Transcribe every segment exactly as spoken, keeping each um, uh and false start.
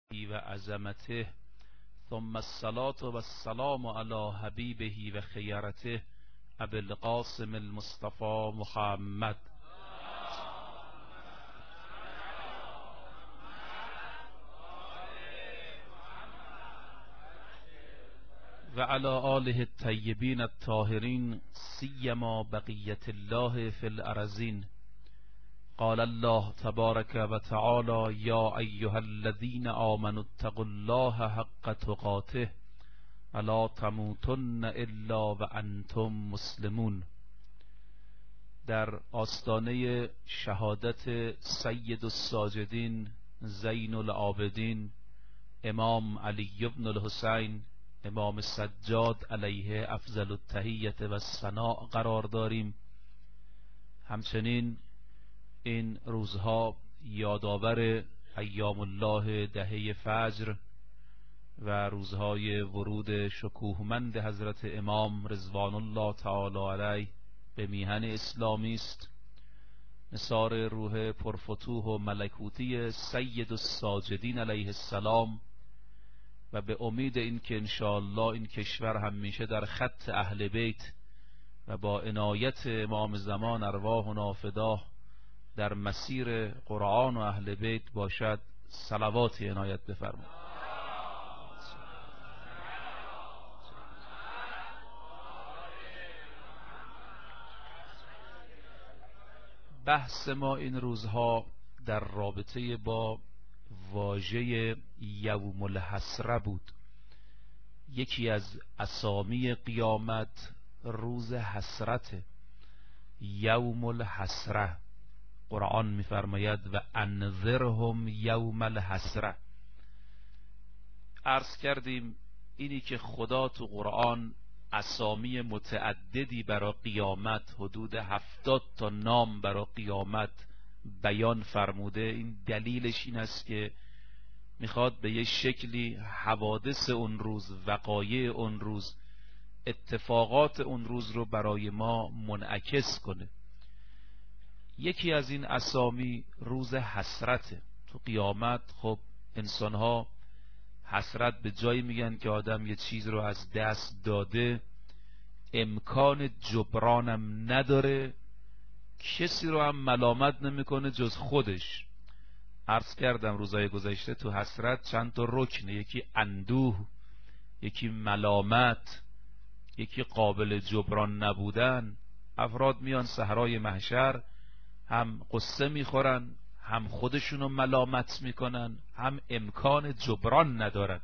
و عظمته ثم الصلاة والسلام على حبیبه و خیرته ابی القاسم المصطفى محمد و علی آله الطیبین الطاهرین سیما بقیت الله فی الارضین. قال الله تبارک و تعالی یا ایها الذین آمنوا اتقوا الله حق تقاته ولا تموتن الا وانتم مسلمون. در آستانه شهادت سید الساجدین زین العابدین امام علی بن الحسین امام سجاد علیه افضل التحیة و الثناء قرار داریم. همچنین این روزها یادآور ایام الله دهه فجر و روزهای ورود شکوهمند حضرت امام رضوان الله تعالی علیه به میهن اسلامی است. نثار روح پرفتوح و ملکوتی سید الساجدین علیه السلام و به امید این که انشاءالله این کشور همیشه در خط اهل بیت و با عنایت امام زمان ارواحنا فداه در مسیر قرآن و اهل بیت باشد. صلواتی عنایت بفرمایید. بحث ما این روزها در رابطه با واژه یوم الحسره بود. یکی از اسامی قیامت روز حسرت، یوم الحسره. قرآن می‌فرماید و انذرهم یوم الحسره. عرض کردیم اینی که خدا تو قرآن اسامی متعددی برای قیامت، حدود هفتاد تا نام برای قیامت بیان فرموده، این دلیلش این است که میخواد به یه شکلی حوادث اون روز، وقایع اون روز، اتفاقات اون روز رو برای ما منعکس کنه. یکی از این اسامی روز حسرته. تو قیامت خب انسانها حسرت به جایی میگن که آدم یه چیز رو از دست داده، امکان جبرانم نداره، کسی رو هم ملامت نمیکنه جز خودش. عرض کردم روزای گذشته تو حسرت چند تا رکنه، یکی اندوه، یکی ملامت، یکی قابل جبران نبودن. افراد میان صحرای محشر هم قصه میخورن، هم خودشونو ملامت میکنن، هم امکان جبران ندارن.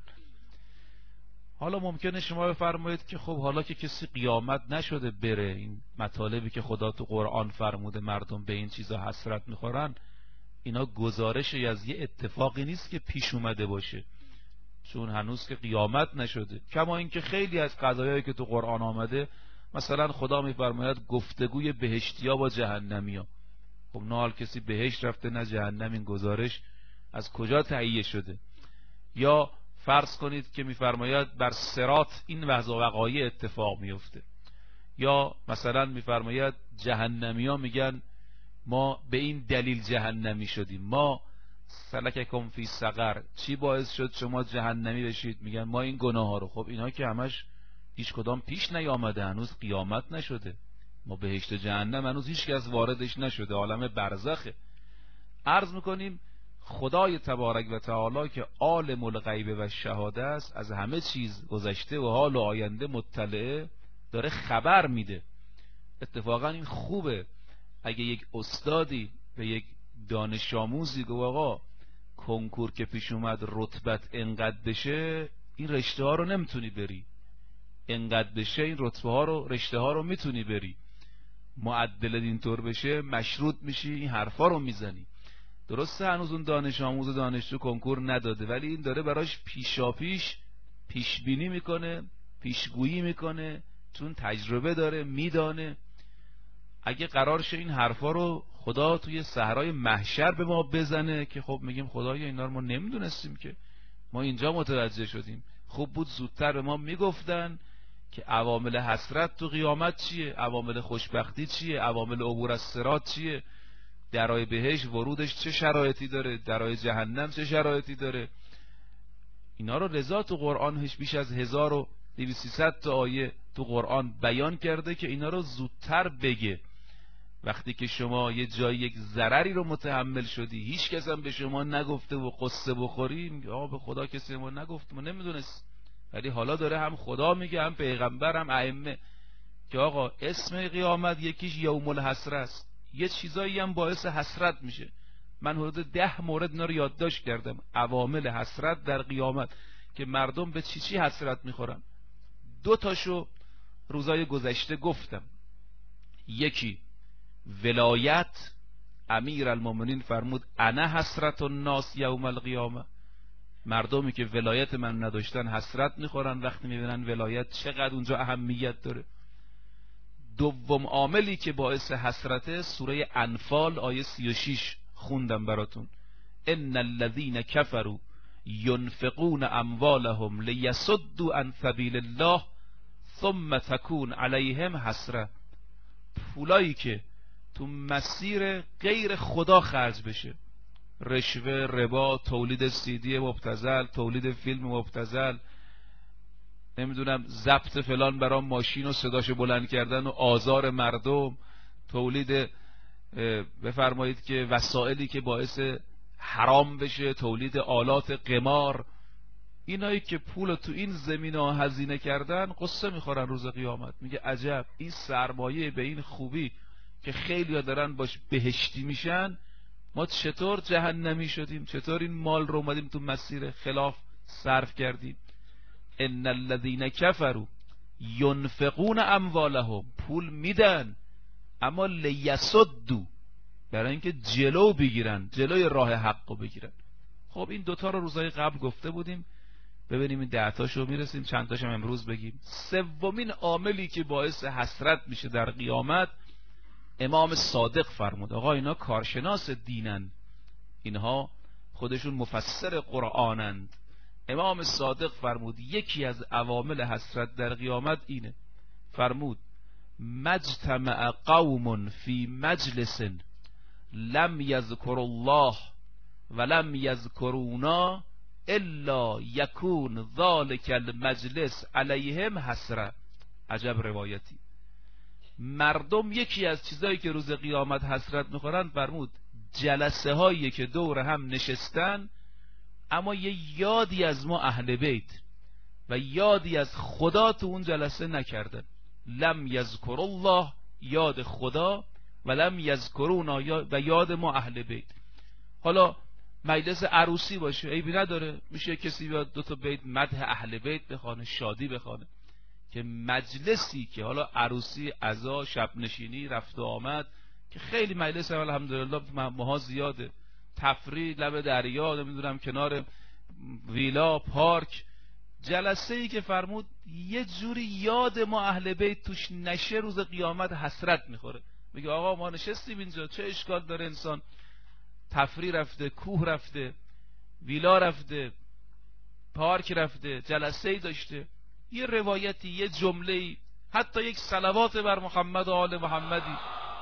حالا ممکنه شما بفرمایید که خب حالا که کسی قیامت نشده بره، این مطالبی که خدا تو قرآن فرموده مردم به این چیزا حسرت میخورن، اینا گزارشی از یه اتفاقی نیست که پیش اومده باشه، چون هنوز که قیامت نشده. کما اینکه خیلی از قضایایی که تو قرآن آمده، مثلا خدا میفرماید گفتگوی بهشتیا با جهنمیا. خب نه حال کسی بهشت رفته نه جهنم، این گزارش از کجا تهیه شده؟ یا فرض کنید که میفرماید بر صراط این وضع و وقایع اتفاق میفته، یا مثلا میفرماید جهنمیا میگن ما به این دلیل جهنمی شدیم، ما سلککم فی سقر، چی باعث شد شما جهنمی بشید؟ میگن ما این گناه ها رو. خب اینا که همش هیچ کدام پیش نیامده، هنوز قیامت نشده، ما بهشت جهنم هنوز هیچ کس واردش نشده، عالم برزخه. عرض میکنیم خدای تبارک و تعالی که عالم الغیب و شهاده است، از همه چیز گذشته و حال و آینده مطلعه، داره خبر میده. اتفاقا این خوبه اگه یک استادی به یک دانش آموزی گفت آقا کنکور که پیش اومد رتبت انقدر بشه، این رشته ها رو نمیتونی بری، انقدر بشه این رتبه ها رو، رشته ها رو میتونی بری، معدل اینطور بشه مشروط میشی، این حرفا رو میزنی. درسته هنوز اون دانش آموز و دانشجو کنکور نداده، ولی این داره براش پیشاپیش پیش بینی میکنه، پیشگویی میکنه، چون تجربه داره، میدانه. اگه قرار شه این حرفا رو خدا توی صحرای محشر به ما بزنه که خب میگیم خدایا اینا رو ما نمیدونستیم، که ما اینجا متوجه شدیم، خوب بود زودتر به ما میگفتن که عوامل حسرت تو قیامت چیه، عوامل خوشبختی چیه، عوامل عبور از صراط چیه، درای بهشت ورودش چه شرایطی داره، درای جهنم چه شرایطی داره. اینا رو رضا تو قرآنش بیش از هزار و دویست و سیصد تا آیه تو قرآن بیان کرده که اینا رو زودتر بگه. وقتی که شما یه جایی یک ضرری رو متحمل شدی، هیچ کس هم به شما نگفته و قصه بخوری، میگه آقا به خدا کسی ما نگفت، ما نمیدونست. ولی حالا داره هم خدا میگه، هم پیغمبر، هم ائمه که آقا اسم قیامت یکیش یوم الحسره است. یه چیزایی هم باعث حسرت میشه. من حدود ده مورد اینا رو یادداشت کردم، عوامل حسرت در قیامت که مردم به چی چی حسرت میخورن. دو تاشو روزای گذشته گفتم. یکی ولایت، امیر المومنین فرمود انا حسرت الناس یوم القیامه، مردمی که ولایت من نداشتن حسرت میخورن وقتی میبینن ولایت چقدر اونجا اهمیت داره. دوم عاملی که باعث حسرته، سوره انفال آیه سی و شش خوندم براتون، ان الذين كفروا ينفقون اموالهم ليصدوا عن سبيل الله ثم تكون عليهم حسره. پولایی که تو مسیر غیر خدا خرج بشه، رشوه، ربا، تولید سیدی مبتذل، تولید فیلم مبتذل، نمیدونم ضبط فلان برای ماشین و صداشو بلند کردن و آزار مردم، تولید بفرمایید که وسائلی که باعث حرام بشه، تولید آلات قمار، اینایی که پول تو این زمینه هزینه کردن قصه میخورن روز قیامت. میگه عجب این سرمایه به این خوبی که خیلی ها دارن باش بهشتی میشن، ما چطور جهنمی شدیم؟ چطور این مال رو اومدیم تو مسیر خلاف صرف کردیم؟ ان الذين كفروا ينفقون اموالهم، پول میدن اما لیصدوا، برای اینکه جلو بگیرن، جلوی راه حق رو بگیرن. خب این دوتا رو روزهای قبل گفته بودیم، ببینیم این ده تاشو میرسیم، چند تاشم امروز بگیم. سومین عاملی که باعث حسرت میشه در قیامت، امام صادق فرمود، آقا اینا کارشناس دینن، اینها خودشون مفسر قرآنند. امام صادق فرمود یکی از عوامل حسرت در قیامت اینه، فرمود مجتمع قوم فی مجلس لم یذکر الله ولم یذکرونا الا یکون ذالک المجلس علیهم حسره. عجب روایتی. مردم یکی از چیزایی که روز قیامت حسرت میخورن، فرمود جلسه هایی که دور هم نشستن اما یه یادی از ما اهل بیت و یادی از خدا تو اون جلسه نکردن. لم یذکر الله، یاد خدا، و لم یذکرونا، و یاد ما اهل بیت. حالا مجلس عروسی باشه عیبی نداره، میشه کسی بیاد دو تا بیت مدح اهل بیت بخونه، شادی بخونه. که مجلسی که حالا عروسی، عزا، شب نشینی، رفت و آمد، که خیلی مجلس هم الحمدلله ماها زیاده، تفریح لب دریا، نمیدونم کنار ویلا، پارک، جلسه ای که فرمود یه جوری یاد ما اهل بیت توش نشه، روز قیامت حسرت میخوره. میگه آقا ما نشستیم اینجا، چه اشکال داره انسان تفریح رفته، کوه رفته، ویلا رفته، پارک رفته، جلسه ای داشته، یه روایتی، یه جمله‌ای، حتی یک صلوات بر محمد و آل محمدی،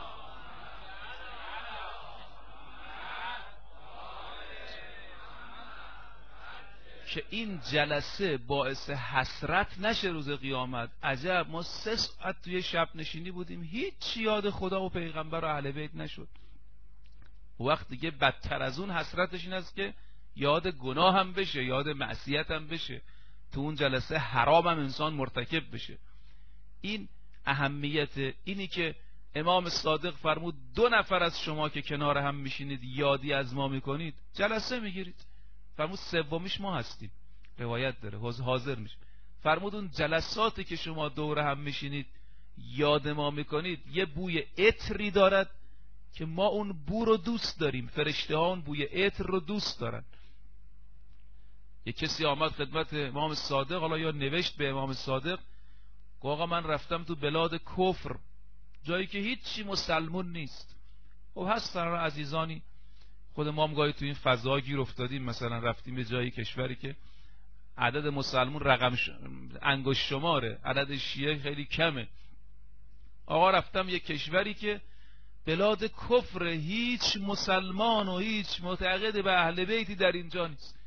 که این جلسه باعث حسرت نشه روز قیامت. عجب ما سه ساعت توی شب نشینی بودیم، هیچ یاد خدا و پیغمبر و اهل بیت نشد. وقت دیگه بدتر از اون حسرتش این است که یاد گناه هم بشه، یاد معصیت هم بشه، تو اون جلسه حرام هم انسان مرتکب بشه. این اهمیت اینی که امام صادق فرمود دو نفر از شما که کنار هم میشینید یادی از ما میکنید، جلسه میگیرید. فرمود سومیش ما هستیم، روایت داره، حاضر میشه. فرمود اون جلساتی که شما دور هم میشینید یاد ما میکنید، یه بوی عطری دارد که ما اون بو رو دوست داریم، فرشته ها اون بوی عطر رو دوست دارن. یه کسی آمد خدمت امام صادق، حالا یا نوشت به امام صادق، آقا من رفتم تو بلاد کفر، جایی که هیچی مسلمون نیست. خب هستن عزیزانی، خود ما هم گاهی تو این فضا گیر افتادیم، مثلا رفتیم به جایی، کشوری که عدد مسلمون رقم ش... انگشت شماره، عدد شیعه خیلی کمه. آقا رفتم یک کشوری که بلاد کفر، هیچ مسلمان و هیچ معتقد به اهل بیتی در اینجا نیست.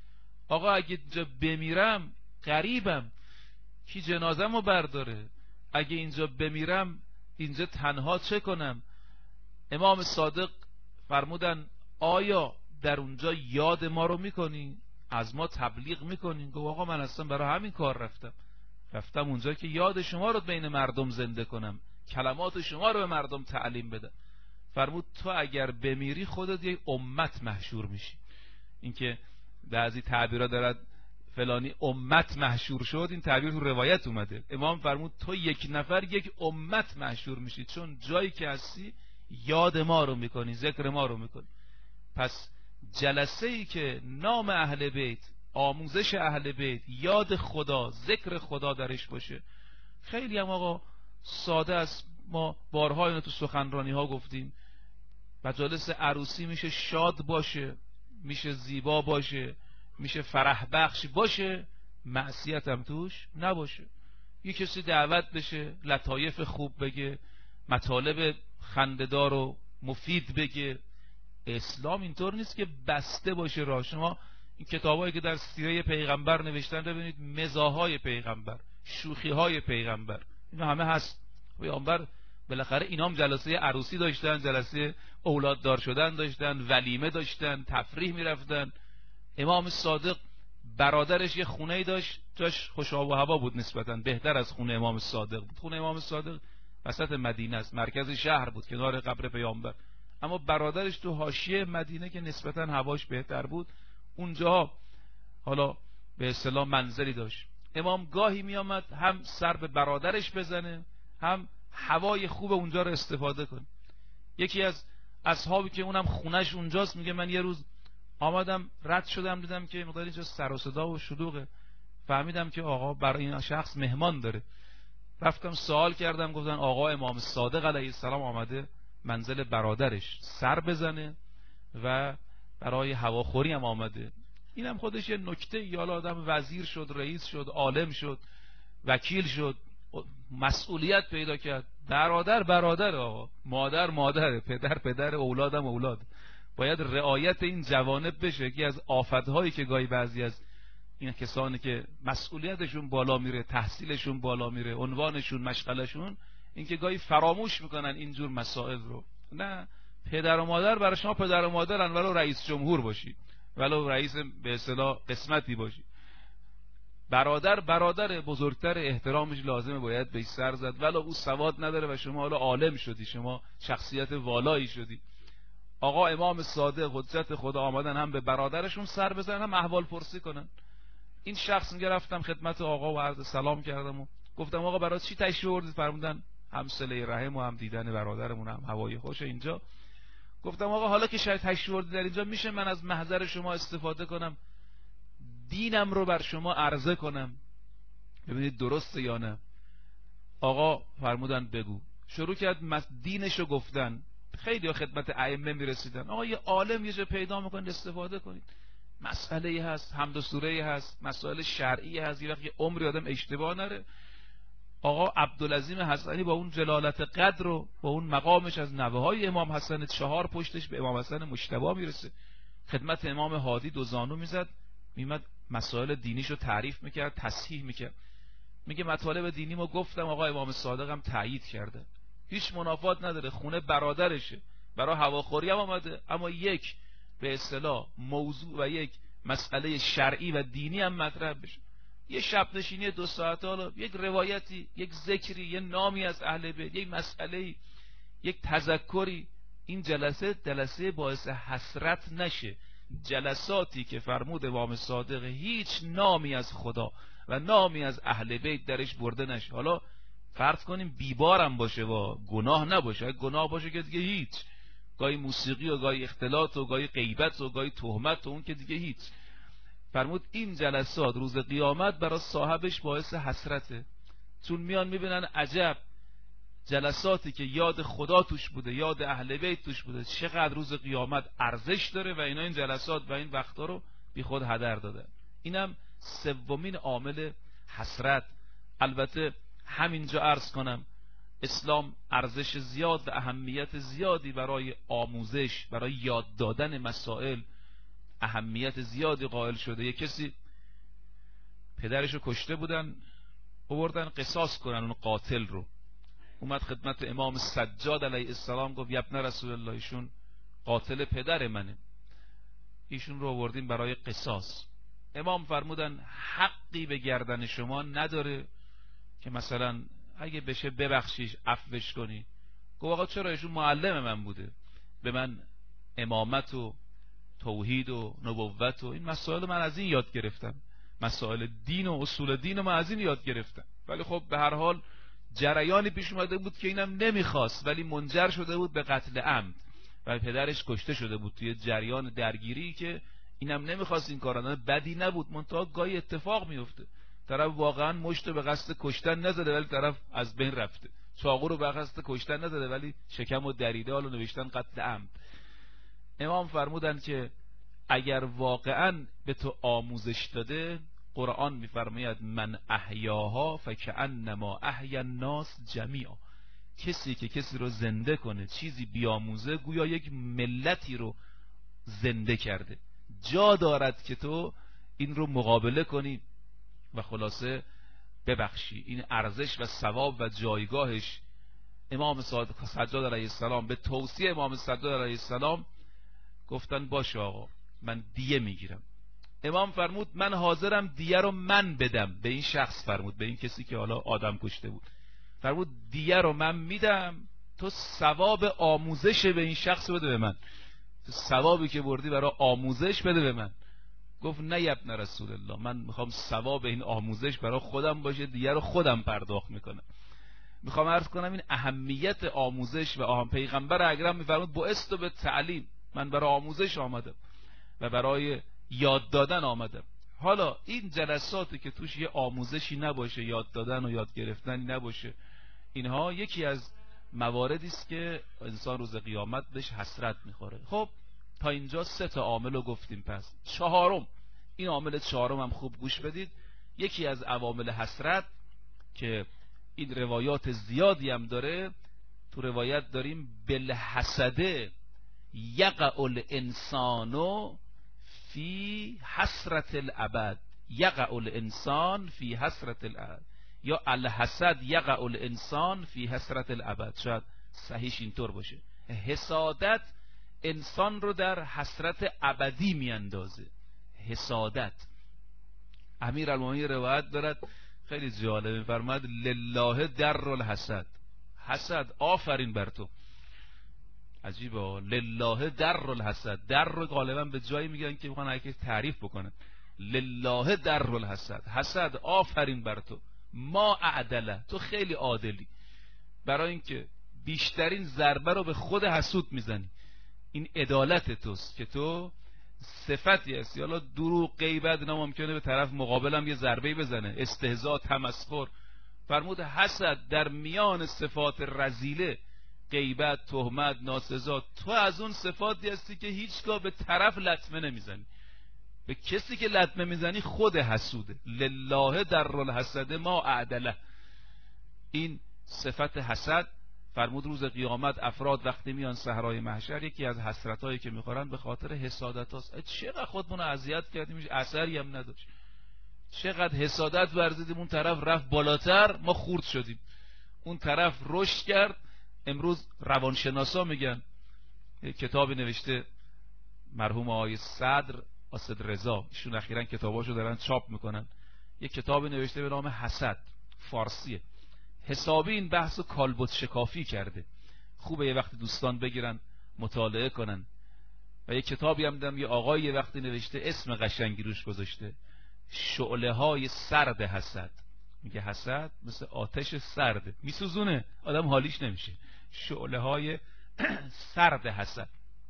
آقا اگه اینجا بمیرم غریبم، کی جنازه‌مو برداره؟ اگه اینجا بمیرم اینجا تنها چه کنم؟ امام صادق فرمودن آیا در اونجا یاد ما رو میکنی؟ از ما تبلیغ میکنی؟ گفت آقا من اصلا برای همین کار رفتم رفتم اونجا که یاد شما رو بین مردم زنده کنم، کلمات شما رو به مردم تعلیم بدم. فرمود تو اگر بمیری خودت یک امت محشور میشی. اینکه بعضی تعبیرها دارد فلانی امت محشور شد، این تعبیر تو روایت اومده. امام فرمود تو یک نفر یک امت محشور میشی، چون جایی که هستی یاد ما رو میکنی، ذکر ما رو میکنی. پس جلسه ای که نام اهل بیت، آموزش اهل بیت، یاد خدا، ذکر خدا درش باشه، خیلی هم آقا ساده است. ما بارها اینو تو سخنرانی ها گفتیم، مجالس عروسی میشه شاد باشه، میشه زیبا باشه، میشه فرح بخش باشه، معصیت هم توش نباشه. یه کسی دعوت بشه لطایف خوب بگه، مطالب خنده‌دار و مفید بگه. اسلام اینطور نیست که بسته باشه راه. شما این کتابایی که در سیره پیغمبر نوشتن ببینید، مزاحای پیغمبر، شوخی‌های پیغمبر، اینا همه هست. پیغمبر بالاخره اینام جلسه عروسی داشتن، جلسه اولاددار شدن داشتن، ولیمه داشتن، تفریح میرفتن. امام صادق برادرش یه خونه‌ای داشت، جاش خوش آب و هوا بود، نسبتاً بهتر از خونه امام صادق بود. خونه امام صادق وسط مدینه است، مرکز شهر بود، کنار قبر پیامبر. اما برادرش تو حاشیه مدینه که نسبتاً هواش بهتر بود، اونجا حالا به اصطلاح منزلی داشت. امام گاهی می آمد هم سر به برادرش بزنه، هم هوای خوب اونجا رو استفاده کنه. یکی از اصحابی که اونم خونش اونجاست میگه من یه روز آمدم رد شدم، دیدم که مقدار اینجا سر و صدا و شلوغه، فهمیدم که آقا برای این شخص مهمان داره. رفتم سوال کردم، گفتن آقا امام صادق علیه السلام آمده منزل برادرش سر بزنه و برای هواخوری هم آمده. اینم خودش یه نکته. یالا آدم وزیر شد، رئیس شد، عالم شد، وکیل شد، مسئولیت پیدا کرد. برادر برادر آقا، مادر مادره، پدر پدر، اولادم اولاد. باید رعایت این جوانب بشه. یکی از آفت‌هایی که گاهی بعضی از این کسانی که مسئولیتشون بالا میره، تحصیلشون بالا میره، عنوانشون، مشغلشون، این که گاهی فراموش میکنن اینجور مسائل رو. نه، پدر و مادر برای شما پدر و مادرن، ولو رئیس جمهور باشی، ولو رئیس به اصطلاح قسمتی باشی. برادر برادر، بزرگتر، احترامش لازمه، باید بهش سر زد، ولو او سواد نداره و شما حالا عالم شدی، شما شخصیت والایی شدی. آقا امام صادق حجت خدا آمدن هم به برادرشون سر بزنن، هم احوال پرسی کنن. این شخص میگه رفتم خدمت آقا و عرض سلام کردم و گفتم آقا برای چی تشریف آوردید؟ فرمودن هم صله رحم و هم دیدن برادرمون، هم هوای خوش اینجا. گفتم آقا حالا که شاید تشریف آوردید در اینجا، میشه من از محضر شما استفاده کنم، دینم رو بر شما عرضه کنم، ببینید درسته یا نه؟ آقا فرمودن بگو. شروع کرد دینشو گفتن. خیلی ها خدمت ائمه میرسیدن، آقا یه عالم یه جا پیدا میکنید استفاده کنید. مسئله هست، حمد و سوره هست، مسائل شرعی هست، یه وقت یه عمری آدم اشتباه نره. آقا عبدالعظیم حسنی با اون جلالت قدر و با اون مقامش از نوه های امام حسن، چهار پشتش به امام حسن مجتبی میرسه، خدمت امام هادی دو زانو میزد، میمد مسائل دینیشو تعریف میکرد، تصحیح میکرد. میگه مطالب دینی ما گفتم، آقا امام صادق هم تایید کرده، هیچ منافات نداره، خونه برادرشه، برای هواخوری هم آمده، اما یک به اصطلاح موضوع و یک مسئله شرعی و دینی هم مطرح بشه. یه شب نشینی دو ساعته، حالا یک روایتی، یک ذکری، یه نامی از اهل بیت، یک مسئله، یک تذکری. این جلسه جلسه باعث حسرت نشه. جلساتی که فرمود امام صادق هیچ نامی از خدا و نامی از اهل بیت درش برده نشه. حالا فرض کنیم بیبارم باشه و گناه نباشه، گناه باشه که دیگه هیچ، گاهی موسیقی و گاهی اختلاط و گاهی غیبت و گاهی تهمت و اون که دیگه هیچ. فرمود این جلسات روز قیامت برای صاحبش باعث حسرته، چون میان میبینن عجب جلساتی که یاد خدا توش بوده، یاد اهل بیت توش بوده، چقدر روز قیامت ارزش داره و اینا این جلسات و این وقتا رو بی خود هدر دادن. اینم سومین عامل حسرت. البته همینجا عرض کنم اسلام ارزش زیاد و اهمیت زیادی برای آموزش، برای یاد دادن مسائل اهمیت زیادی قائل شده. یک کسی پدرشو کشته بودن، آوردن قصاص کنن اون قاتل رو. اومد خدمت امام سجاد علیه السلام گفت ابن رسول الله ایشون قاتل پدر منه، ایشون رو آوردیم برای قصاص. امام فرمودن حقی به گردن شما نداره که مثلا اگه بشه ببخشیش عفوش کنی. گفت آقا چرا؟ ایشون معلم من بوده، به من امامت و توحید و نبوت و این مسائل من از این یاد گرفتم، مسائل دین و اصول دین من از این یاد گرفتم. ولی خب به هر حال جریانی پیش اومده بود که اینم نمیخواست، ولی منجر شده بود به قتل عمد و پدرش کشته شده بود توی جریان درگیری که اینم نمیخواست این کارا. بدی نبود، منتها گاهی اتفاق میفته، طرف واقعا مشت به قصد کشتن نزده ولی طرف از بین رفته، چاقو رو به قصد کشتن نزده ولی شکم و دریده، حالا نوشتن قتل عمد. امام فرمودن که اگر واقعا به تو آموزش داده، قرآن میفرماید من احیاها فکأنما احیا الناس جمیعا، کسی که کسی رو زنده کنه، چیزی بیاموزه، گویا یک ملتی رو زنده کرده. جا دارد که تو این رو مقابله کنی و خلاصه ببخشی. این ارزش و ثواب و جایگاهش. امام سجاد علیه السلام به توصیه امام سجاد علیه السلام گفتن باشه آقا من دیه میگیرم. امام فرمود من حاضرم دیه رو من بدم به این شخص، فرمود به این کسی که حالا آدم کشته بود، فرمود دیه رو من میدم، تو ثواب آموزش به این شخص بده به من، تو ثوابی که بردی برای آموزش بده به من. گفت نه ابن رسول الله، من میخوام ثواب این آموزش برای خودم باشه، دیگه رو خودم پرداخت میکنم. میخوام عرض کنم این اهمیت آموزش و آهم. پیغمبر اکرم میفرمود بعثت به تعلیم، من برای آموزش آمدم و برای یاد دادن آمدم. حالا این جلساتی که توش یه آموزشی نباشه، یاد دادن و یاد گرفتنی نباشه، اینها یکی از مواردی است که انسان روز قیامت بهش حسرت میخوره. خب تا اینجا سه تا عامل رو گفتیم. پس چهارم، این عامل چهارم هم خوب گوش بدید، یکی از عوامل حسرت که این روایات زیادی هم داره. تو روایت داریم بالحسده یقع الانسان فی حسرت الابد، یقع الانسان فی حسرت الابد، یا الحسد یقع الانسان فی حسرت الابد، شاید صحیحش اینطور باشه. حسادت انسان رو در حسرت ابدی میاندازه. حسادت. امیرالمومنین روایت دارد خیلی جالب، میفرماید لله در الحسد، حسد آفرین بر تو. عجیبه، لله در الحسد، در رو غالبا به جایی میگن که میخوان هرکی تعریف بکنن. لله در الحسد، حسد آفرین بر تو، ما اعدله، تو خیلی عادلی، برای اینکه بیشترین ضربه رو به خود حسود میزنی. این عدالت توست که تو صفتی هستی. حالا دروغ، غیبت اینا ممکنه به طرف مقابلم یه ضربه بزنه، استهزاء، تمسخر. فرمود حسد در میان صفات رذیله، غیبت، تهمت، ناسزا، تو از اون صفاتی هستی که هیچگاه به طرف لطمه نمیزنی. به کسی که لطمه میزنی خود حسوده. لله در الحسد ما اعدله. این صفت حسد. فرمود روز قیامت افراد وقتی میان صحرای محشر، یکی از حسرتایی که میخورن به خاطر حسادت هاست. چقدر خودمون اذیت کردیم اثری هم نداشت، چقدر حسادت ورزیدیم، اون طرف رفت بالاتر ما خورد شدیم، اون طرف رشد کرد. امروز روانشناسا میگن، کتابی نوشته مرحوم آقای صدر اسد رضا، ایشون اخیراً کتاباشو دارن چاپ میکنن، یک کتابی نوشته به نام حسد، فارسیه، حسابی این بحثو کالبد شکافی کرده. خوبه یه وقتی دوستان بگیرن مطالعه کنن. و یک کتابی هم دیدم یه آقای یه وقتی نوشته، اسم قشنگی روش گذاشته، شعله های سرد حسد. میگه حسد مثل آتش سرده، میسوزونه، آدم حالیش نمیشه. شعله های سرد حسد.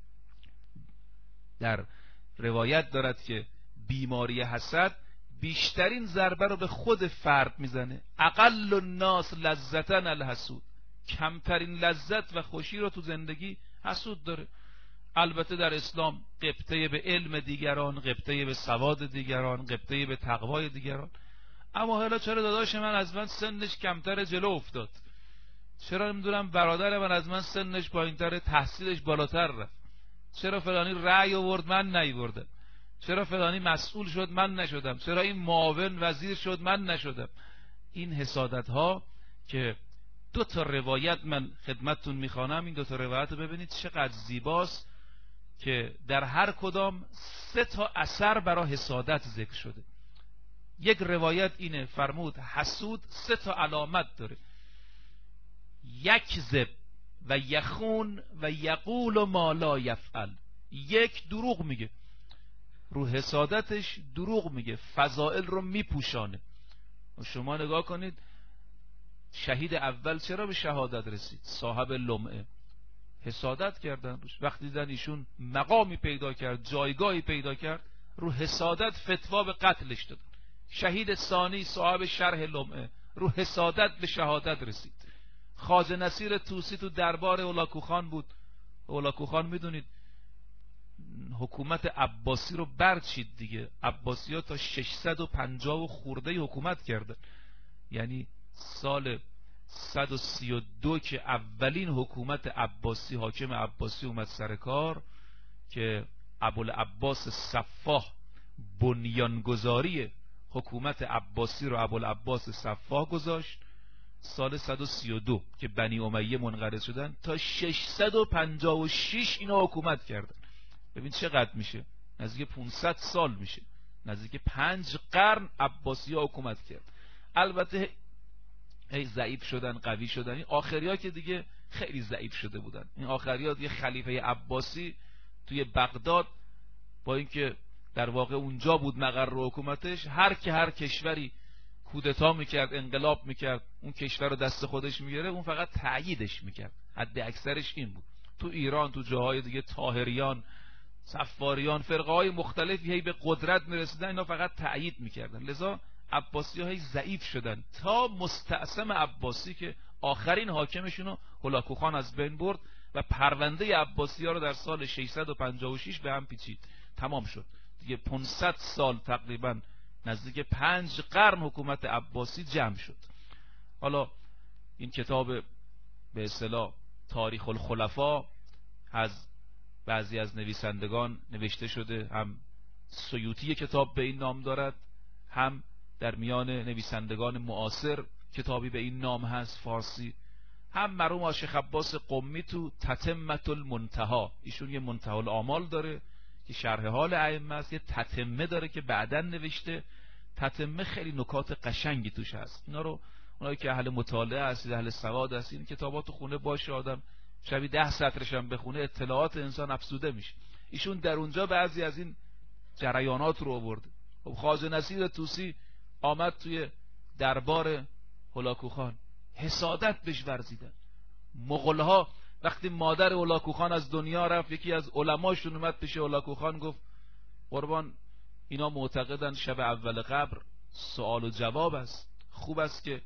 در روایت دارد که بیماری حسد بیشترین ضربه رو به خود فرد میزنه. اقل الناس لذتا الحسود، کمترین لذت و خوشی رو تو زندگی حسود داره. البته در اسلام غبطه به علم دیگران، غبطه به سواد دیگران، غبطه به تقوای دیگران. اما حالا چرا داداش من از من سنش کمتر جلو افتاد؟ چرا نمیدونم برادر من از من سنش پایینتر، تحصیلش بالاتر رفت؟ چرا فلانی رأی آورد من نیاوردم؟ چرا فلانی مسئول شد من نشدم، چرا این معاون وزیر شد من نشدم. این حسادت ها که دو تا روایت من خدمتتون میخوانم، این دو تا روایت رو ببینید چقدر زیباست که در هر کدام سه تا اثر برای حسادت ذکر شده. یک روایت اینه، فرمود حسود سه تا علامت داره: یکذب و یخون و یقول ما لا یفعل. یک، دروغ میگه، رو حسادتش دروغ میگه، فضائل رو میپوشانه. شما نگاه کنید شهید اول چرا به شهادت رسید؟ صاحب لمعه، حسادت کردن روش. وقتی دیدن ایشون مقامی پیدا کرد، جایگاهی پیدا کرد، رو حسادت فتوا به قتلش دادن. شهید ثانی صاحب شرح لمعه، رو حسادت به شهادت رسید. خواجه نصیر طوسی تو دربار هولاکوخان بود. هولاکوخان میدونید حکومت عباسی رو برچید دیگه. عباسی ها تا ششصد و پنجاه و خورده حکومت کردن، یعنی سال صد و سی و دو که اولین حکومت عباسی، حاکم عباسی اومد سر کار که ابوالعباس صفاح بنیانگذاری حکومت عباسی رو ابوالعباس صفاح گذاشت. سال صد و سی و دو که بنی امیه منقرض شدن تا ششصد و پنجاه و شش اینا حکومت کردن. ببین چقدر میشه، نزدیک پانصد سال میشه، نزدیک پنج قرن عباسی ها حکومت کرد. البته ای ضعیف شدن، قوی شدن. این آخری ها که دیگه خیلی ضعیف شده بودن. این آخری ها دیگه خلیفه عباسی توی بغداد با اینکه در واقع اونجا بود مقر حکومتش، هر که هر کشوری کودتا میکرد، انقلاب میکرد، اون کشور رو دست خودش میگیره، اون فقط تأییدش میکرد. حد اکثرش این بود. تو ایران، تو جاهای دیگه طاهریان، صفاریان، فرقه های مختلفی هی به قدرت میرسیدن، اینا فقط تأیید میکردن. لذا عباسی ها هی ضعیف شدن تا مستعصم عباسی که آخرین حاکمشونو هولاکوخان از بین برد و پرونده عباسی ها رو در سال ششصد و پنجاه و شش به هم پیچید. تمام شد دیگه. پانصد سال تقریبا، نزدیک پنج قرن حکومت عباسی جمع شد. حالا این کتاب به اصطلاح تاریخ الخلفا از بعضی از نویسندگان نوشته شده، هم سیوطی کتاب به این نام دارد، هم در میان نویسندگان معاصر کتابی به این نام هست فارسی، هم مرحوم شیخ عباس قمی تو تتمه المنتهی، ایشون یه منتهی الآمال داره که شرح حال ائمه است، یه تتمه داره که بعداً نوشته. تتمه خیلی نکات قشنگی توش هست. اینا رو اونایی که اهل مطالعه هستید، اهل سواد هستید، این کتابات خونه باشه، آدم شبی ده سطرش هم بخونه اطلاعات انسان افزوده میشه. ایشون در اونجا بعضی از این جریانات رو آورده. خب خواجه نصیر طوسی آمد توی دربار هولاکوخان، حسادت بهش ورزیدن. مغول‌ها وقتی مادر هولاکوخان از دنیا رفت، یکی از علماشون اومد پیش هولاکوخان گفت قربان اینا معتقدن شب اول قبر سوال و جواب است، خوب است که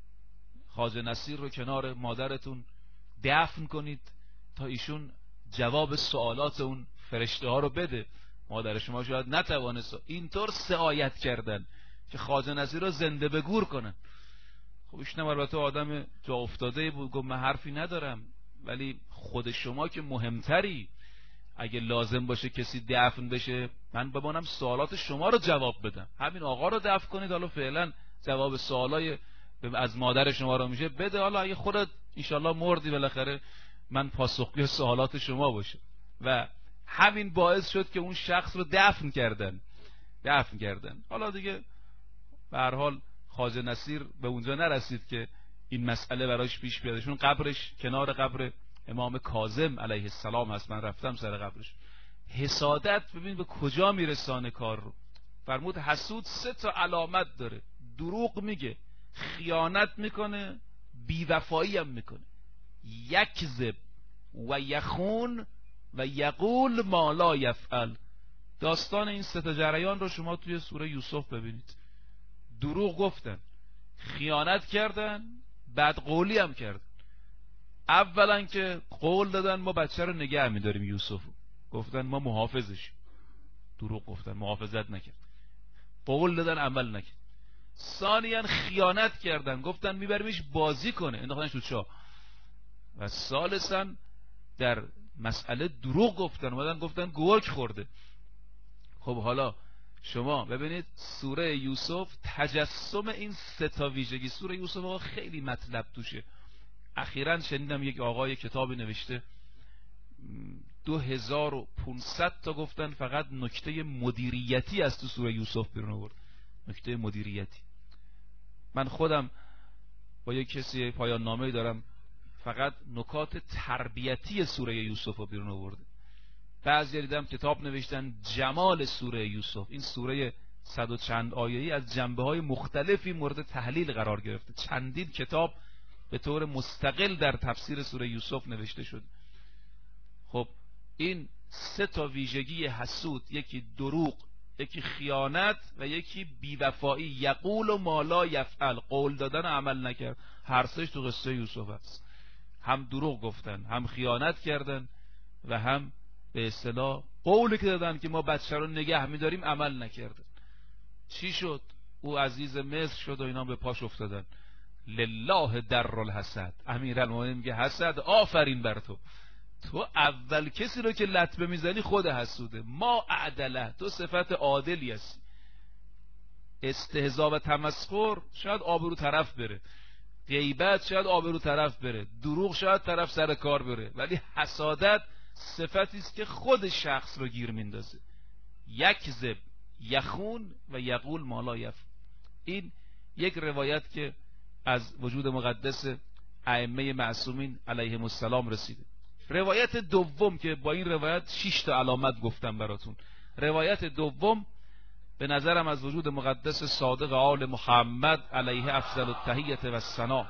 خواجه نصیر رو کنار مادرتون دفن کنید تا ایشون جواب سوالات اون فرشته ها رو بده، مادر شما شاید نتوانست. اینطور سعایت کردن که خواجه نصیر رو زنده به گور کنن. خب ایشون البته آدم جا افتاده بود، گفت من حرفی ندارم، ولی خود شما که مهمتری، اگه لازم باشه کسی دفن بشه من بمانم سوالات شما رو جواب بدم، همین آقا رو دفن کنید، حالا فعلا جواب سوالای از مادر شما رو میشه بده، حالا اگه خودت انشالله مردی بالاخره من پاسخگوی سوالات شما باشه. و همین باعث شد که اون شخص رو دفن کردن دفن کردن حالا دیگه به هر حال خواجه نصیر به اونجا نرسید که این مسئله براش پیش بیادشون. قبرش کنار قبر امام کاظم علیه السلام هست، من رفتم سر قبرش. حسادت ببین به کجا میرسانه کار رو. فرمود حسود سه تا علامت داره: دروغ میگه، خیانت میکنه، بیوفایی هم میکنه. یکذب و یخون و یقول ما لا یفعل. داستان این سه تا جریان رو شما توی سوره یوسف ببینید. دروغ گفتن، خیانت کردن، بدقولی هم کردن. اولا که قول دادن ما بچه رو نگه می‌داریم یوسف، گفتن ما محافظش. دروغ گفتن، محافظت نکرد. قول دادن، عمل نکرد. ثانیاً خیانت کردن، گفتن میبریمش بازی کنه، انداختنش تو چاه. و ثالثاً در مسئله دروغ گفتن، اومدن گفتن گرگ خورده. خب حالا شما ببینید سوره یوسف تجسم این سه تا ویژگی. سوره یوسف آقا خیلی مطلب توشه. اخیراً شنیدم یک آقای کتابی نوشته دو هزار و پانصد تا گفتن فقط نکته مدیریتی از تو سوره یوسف بیرون آورد. نکته مدیریتی. من خودم با یک کسی پایان نامه‌ای دارم فقط نکات تربیتی سوره یوسف رو بیرون آورده. بعضی دیدم کتاب نوشتن جمال سوره یوسف. این سوره صد و چند آیه‌ای از جنبه‌های مختلفی مورد تحلیل قرار گرفته. چندین کتاب به طور مستقل در تفسیر سوره یوسف نوشته شد. خب این سه تا ویژگی حسود، یکی دروغ، یکی خیانت و یکی بیوفایی، یقول و مالا یفعل، قول دادن و عمل نکرد، هر سهش تو قصه یوسف است. هم دروغ گفتن، هم خیانت کردن و هم به اصطلاح قولی که دادن که ما بچه رو نگه می‌داریم عمل نکردن. چی شد؟ او عزیز مصر شد و اینا به پاش افتادن. لله در الحسد. امیرالمومنین میگه حسد آفرین بر تو. تو اول کسی رو که لطمه میزنی خود حسوده. ما اعدله، تو صفت عادلی هستی. استهزاء و تمسخر شاید آبرو طرف بره، غیبت شاید آبرو طرف بره، دروغ شاید طرف سر کار بره، ولی حسادت صفتی است که خود شخص رو گیر میندازه. یکذب، یخون و یقول ما لا یفعل. این یک روایت که از وجود مقدس ائمه معصومین علیهم السلام رسیده. روایت دوم که با این روایت شش تا علامت گفتم براتون. روایت دوم به نظرم از وجود مقدس صادق آل محمد علیه افضل التحیة و الثنا.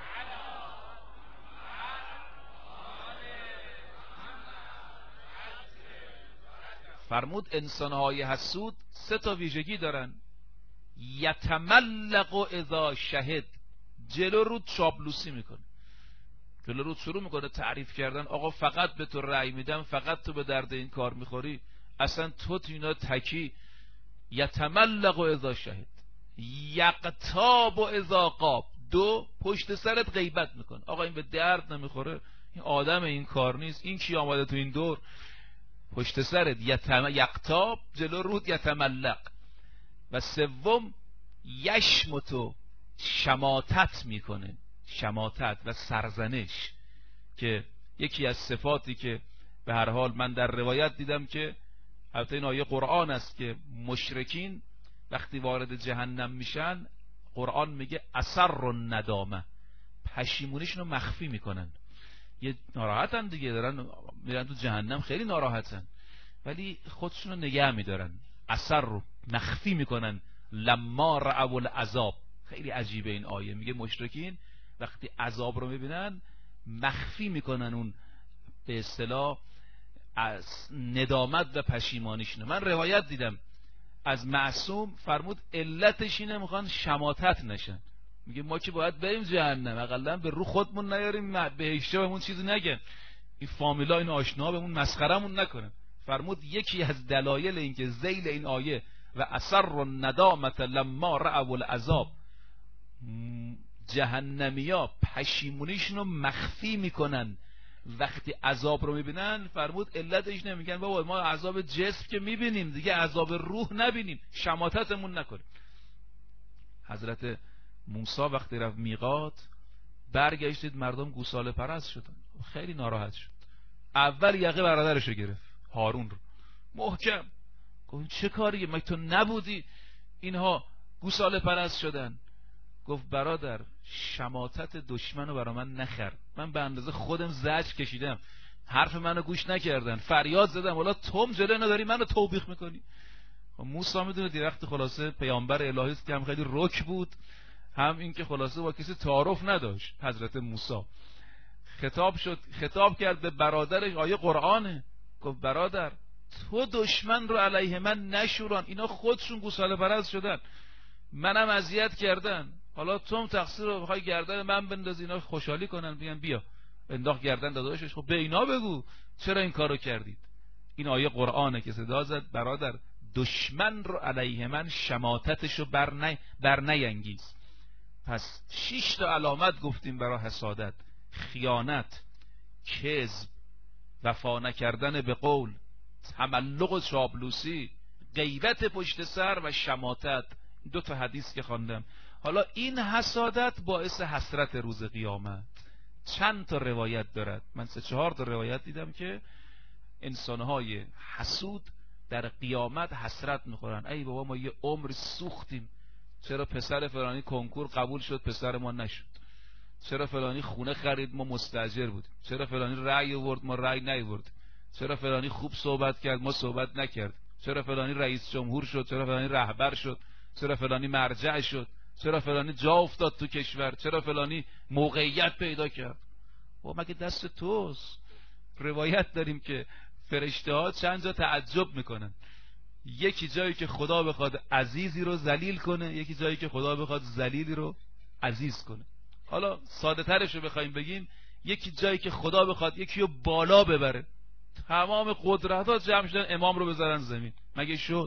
فرمود انسانهای حسود سه تا ویژگی دارن. یتملق اذا شهد، جلو رود چاپلوسی میکنه. جلو رود شروع میکنه تعریف کردن، آقا فقط به تو رأی میدم، فقط تو به درد این کار میخوری، اصلا تو تو اینا تکی. یتملق اذا شهد، یقتاب اذا قاب، دو پشت سرت غیبت میکنه. آقا این به درد نمیخوره، این آدم این کار نیست، این کی آمده تو این دور. پشت سرت یتم... یقتاب، جلو رود یتملق. و سوم یشمتو، شماتت میکنه، شماتت و سرزنش، که یکی از صفاتی که به هر حال من در روایت دیدم که البته این آیه قرآن است که مشرکین وقتی وارد جهنم میشن قرآن میگه اثر الندامه، پشیمونیشون رو مخفی میکنن. یه ناراحتن دیگه، دارن میرن تو جهنم خیلی ناراحتن، ولی خودشون رو نگه میدارن، اثر رو مخفی میکنن. لما رأوا العذاب، خیلی عجیبه این آیه، میگه مشرکین وقتی عذاب رو میبینن مخفی میکنن اون به اصطلاح از ندامت و پشیمانیشونه. من روایت دیدم از معصوم فرمود علتش اینه میخوان شماتت نشن. میگه ما که باید بریم جهنم، اقلا به رو خودمون نیاریم بهشته بهمون چیزی نگن، این فامیلا این آشنا بهمون مسخرمون نکنن. فرمود یکی از دلایل این که ذیل این آیه و اثر الندامت لما رأوا العذاب، جهنمیا پشیمونیشون رو مخفی میکنن وقتی عذاب رو میبینن. فرمود علتش نمیگن بابا ما عذاب جسم که میبینیم دیگه، عذاب روح نبینیم، شماتتمون نکنیم. حضرت موسی وقتی رفت میقات برگشتید مردم گوساله پرست شدن، خیلی ناراحت شد. اول یقه برادرشو گرفت، هارون رو محکم گفت چه کاریه، مگه تو نبودی اینها گوساله پرست شدن؟ گفت برادر شماتت دشمن رو برا من نخر، من به اندازه خودم زجر کشیدم، حرف منو گوش نکردن، فریاد زدم، حالا توم جلوی نداری منو توبیخ میکنی؟ خب موسی میدونه درخت خلاصه پیامبر الهی است که هم خیلی رک بود، هم این که خلاصه با کسی تعارف نداشت. حضرت موسی خطاب شد، خطاب کرد به برادرش، آیه قرآنه، گفت برادر تو دشمن رو علیه من نشوران، اینا خودشون گوساله پرست شدن، منم اذیت کردن، حالا تو هم تقصیر رو بخوای گردن من بندازی، اینا خوشحالی کنن بگن بیا انداخت گردن داداشش. خب به اینا بگو چرا این کارو کردید. این آیه قرآنه که صدا زد برادر دشمن رو علیه من شماتتشو بر نه بر نینگیز. پس شش تا علامت گفتیم برای حسادت: خیانت، کذب، وفا نکردن به قول، تملق و چاپلوسی، غیبت پشت سر و شماتت. دو تا حدیث که خواندم. حالا این حسادت باعث حسرت روز قیامت. چند تا روایت دارد، من سه چهار تا روایت دیدم که انسانهای حسود در قیامت حسرت میخورن. ای بابا ما یه عمر سوختیم، چرا پسر فلانی کنکور قبول شد پسر ما نشد، چرا فلانی خونه خرید ما مستاجر بودیم، چرا فلانی رأی آورد ما رأی نیاوردیم، چرا فلانی خوب صحبت کرد ما صحبت نکردیم، چرا فلانی رئیس جمهور شد، چرا فلانی رهبر شد، چرا فلانی مرجع شد، چرا فلانی جا افتاد تو کشور، چرا فلانی موقعیت پیدا کرد. و مگه دست توست؟ روایت داریم که فرشته ها چند جا تعجب میکنن، یکی جایی که خدا بخواد عزیزی رو ذلیل کنه، یکی جایی که خدا بخواد ذلیلی رو عزیز کنه. حالا ساده ترش رو بخوایم بگیم، یکی جایی که خدا بخواد یکی رو بالا ببره، تمام قدرت ها جمع شدن امام رو بذارن زمین، مگه شد؟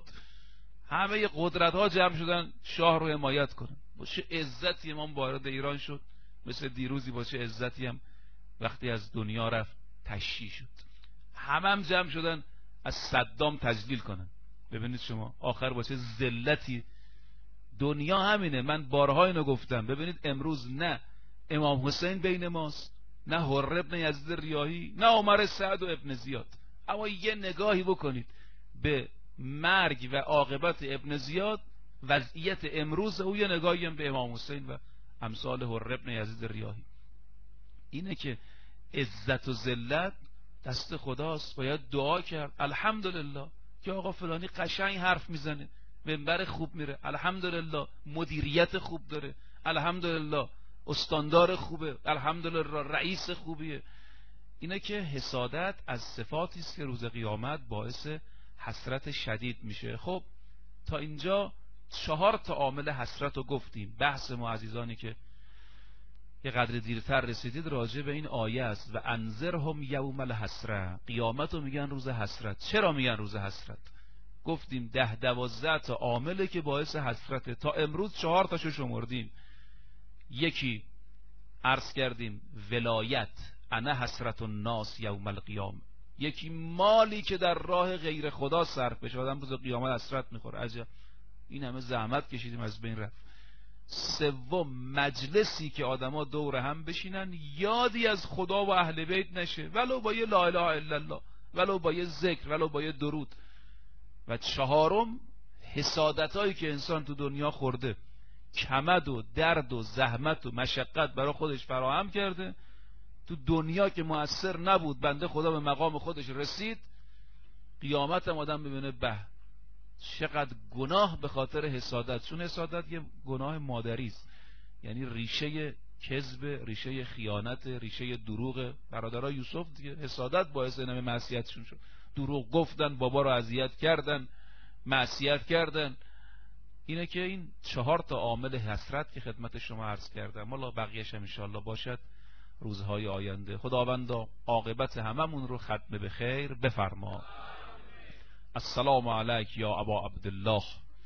همه قدرت ها جمع شدن شاه رو حمایت کنن. با چه عزتی امام وارد ایران شد، مثل دیروزی با چه عزتی هم وقتی از دنیا رفت تشییع شد. همه هم جمع شدن از صدام تجلیل کنن. ببینید شما آخر با چه ذلتی. دنیا همینه، من بارها اینو گفتم. ببینید امروز نه امام حسین بین ماست، نه حر ابن یزید ریاحی، نه عمر سعد و ابن زیاد. اما یه نگاهی بکنید به مرگ و عاقبت ابن زیاد، وضعیت امروز او، یه نگاهی هم به امام حسین و امثال حر ابن یزید ریاحی. اینه که عزت و ذلت دست خداست. باید دعا کرد الحمدلله که آقا فلانی قشنگ حرف میزنه، منبر خوب میره، الحمدلله مدیریت خوب داره، الحمدلله استاندار خوبه، الحمدلله رئیس خوبیه. اینه که حسادت از صفاتی است که روز قیامت باعث حسرت شدید میشه. خب تا اینجا چهار تا عامل حسرت رو گفتیم. بحث ما عزیزانی که یه قدر دیرتر رسیدید راجع به این آیه است و انذرهم یوم الحسره. قیامت رو میگن روز حسرت. چرا میگن روز حسرت؟ گفتیم ده دوازده تا عامله که باعث حسرته. تا امروز چهار تاشو شمردیم. یکی عرض کردیم ولایت، انا حسرت الناس یوم القیامه. یکی مالی که در راه غیر خدا صرف بشه، آدم روز قیامت حسرت میخوره، عجب این همه زحمت کشیدیم از بین رفت. سوم مجلسی که آدما دور هم بشینن یادی از خدا و اهل بیت نشه، ولو با یه لا اله الا الله، ولو با یه ذکر، ولو با یه درود. و چهارم حسادتایی که انسان تو دنیا خورده، کمد و درد و زحمت و مشقت برای خودش فراهم کرده، تو دنیا که مؤثر نبود، بنده خدا به مقام خودش رسید، قیامت هم آدم ببینه به چقدر گناه به خاطر حسادت. چون حسادت یه گناه مادری است، یعنی ریشه کذب، ریشه خیانت، ریشه دروغ. برادرای یوسف دیگه حسادت باعث اینم معصیتشون شد، دروغ گفتن، بابا رو اذیت کردن، معصیت کردن. اینه که این چهار تا عامل حسرت که خدمت شما عرض کردم، والا بقیه‌اش هم ان شاءالله باشد روزهای آینده. خداوندا عاقبت هممون رو ختم به خیر بفرما. السلام علیک یا ابا عبدالله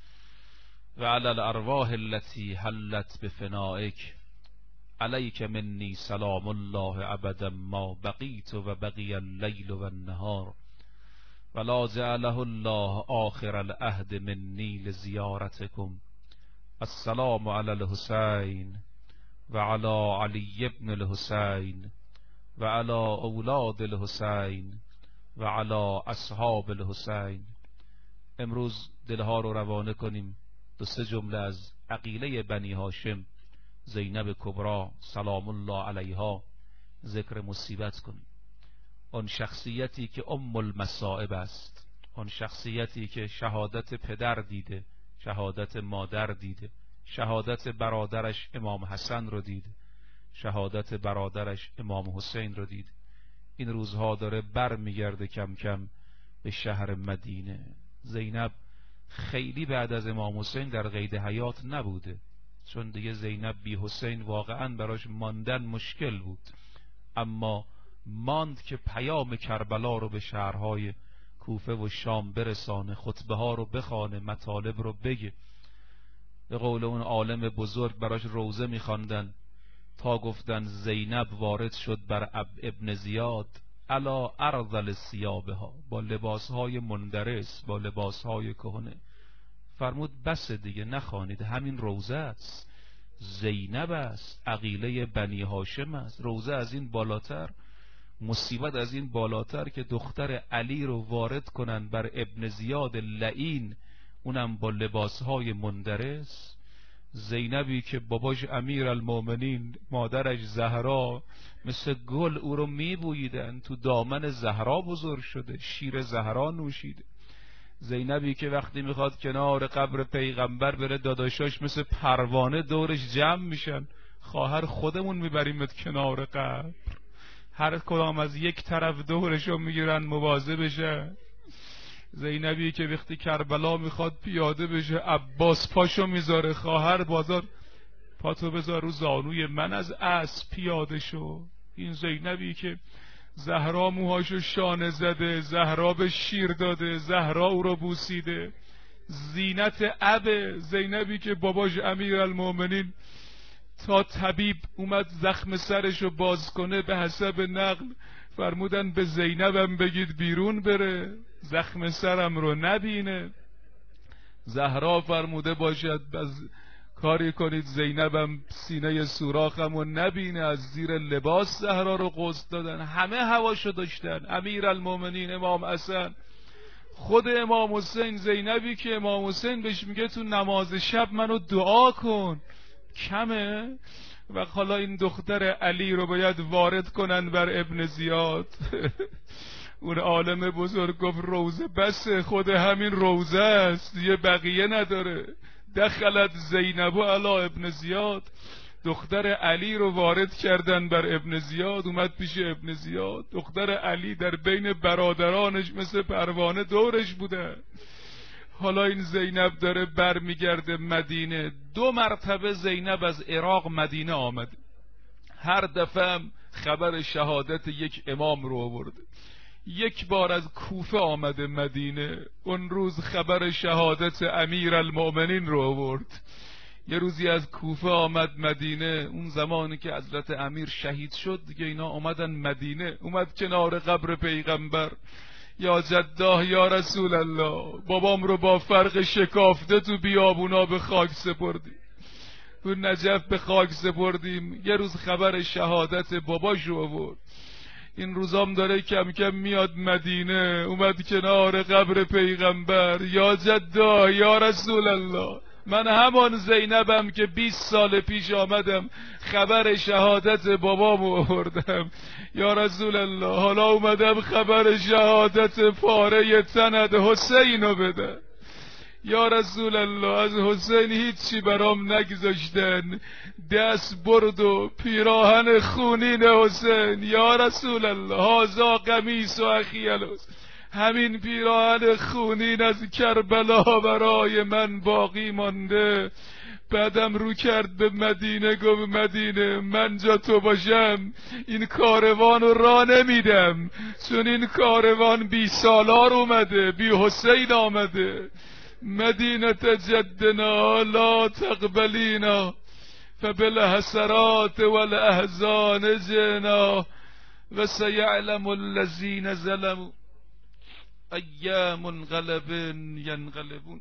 و علی الارواح التي حلت بفنائک، علیک منی سلام الله ابدا ما بقیت و بقی اللیل و النهار، ولا جعله الله آخر العهد منی لزیارتکم. السلام علی الحسین و علی علی ابن الحسین و علی اولاد الحسین و علی اصحاب الحسین. امروز دلها رو روانه کنیم. دو سه جمله از عقیله بنی هاشم، زینب کبرا سلام الله علیها ذکر مصیبت کنیم. آن شخصیتی که ام المصائب است، آن شخصیتی که شهادت پدر دیده، شهادت مادر دیده، شهادت برادرش امام حسن رو دیده، شهادت برادرش امام حسین رو دیده. این روزها داره بر میگرده کم کم به شهر مدینه. زینب خیلی بعد از امام حسین در قید حیات نبوده، چون دیگه زینب بی حسین واقعا براش ماندن مشکل بود، اما ماند که پیام کربلا رو به شهرهای کوفه و شام برسانه، خطبه ها رو بخوانه، مطالب رو بگه. به قول اون عالم بزرگ براش روزه میخواندن تا گفتن زینب وارد شد بر ابن زیاد، علی ارذل ثیابها، با لباسهای مندرس، با لباسهای کهنه. فرمود بس دیگه نخوانید، همین روضه است، زینب است، عقیله بنی هاشم است. روضه از این بالاتر، مصیبت از این بالاتر که دختر علی رو وارد کنن بر ابن زیاد لعین، اونم با لباسهای مندرس. زینبی که باباش امیر المومنین، مادرش زهرا، مثل گل او رو میبوییدن، تو دامن زهرا بزرگ شده، شیر زهرا نوشیده. زینبی که وقتی میخواد کنار قبر پیغمبر بره، داداشاش مثل پروانه دورش جمع میشن، خواهر خودمون میبریمت کنار قبر. هر کدام از یک طرف دورشو میگیرن مواظب بشه. زینبی که وقتی کربلا میخواد پیاده بشه، عباس پاشو میذاره، خواهر بازار پاتو بذار رو زانوی من، از اسب پیاده شو. این زینبی که زهرا موهاشو شانه زده، زهرا به شیر داده، زهرا او رو بوسیده، زینت ابه. زینبی که باباش امیر المومنین تا طبیب اومد زخم سرشو باز کنه، به حسب نقل فرمودن به زینبم بگید بیرون بره، زخم سرم رو نبینه. زهرا فرموده باشد بز کاری کنید زینبم سینه سوراخم رو نبینه، از زیر لباس زهرا رو غسل دادن. همه هواشو داشتن، امیر المومنین، امام حسن، خود امام حسین. زینبی که امام حسین بهش میگه تو نماز شب منو دعا کن، کمه؟ و حالا این دختر علی رو باید وارد کنن بر ابن زیاد. اون عالم بزرگ گفت روزه بسه، خود همین روزه است، یه بقیه نداره. دخلت زینب و علی ابن زیاد، دختر علی رو وارد کردن بر ابن زیاد، اومد پیش ابن زیاد. دختر علی در بین برادرانش مثل پروانه دورش بوده. حالا این زینب داره بر میگرده مدینه. دو مرتبه زینب از عراق مدینه آمده، هر دفعه هم خبر شهادت یک امام رو آورده. یک بار از کوفه آمده مدینه، اون روز خبر شهادت امیر المؤمنین رو آورد. یه روزی از کوفه آمد مدینه، اون زمانی که حضرت امیر شهید شد دیگه اینا آمدن مدینه. اومد کنار قبر پیغمبر، یا جداه یا رسول الله، بابام رو با فرق شکافته تو بیابونا به خاک سپردیم، تو نجف به خاک سپردیم. یه روز خبر شهادت باباش رو آورد. این روزام داره کم کم میاد مدینه، اومد کنار قبر پیغمبر، یا جداه یا رسول الله، من همان زینبم که بیست سال پیش آمدم خبر شهادت بابامو آوردم. یا رسول الله، حالا اومدم خبر شهادت پاره تنت حسینو بده. یا رسول الله، از حسین هیچی برام نگذاشتن، دست برد و پیراهن خونین حسین. یا رسول الله، هازا قمیص و اخی الحسین، همین پیراهن خونین از کربلا برای من باقی مانده. بعدم رو کرد به مدینه، گفت مدینه من جا تو باشم این کاروان رو راه نمیدم، چون این کاروان بی سالار اومده، بی حسین آمده. مدینه جدنا لا تقبلینا فبالحسرات والاحزان جنا و سیعلم الذین ظلموا ای منقلب ینقلبون.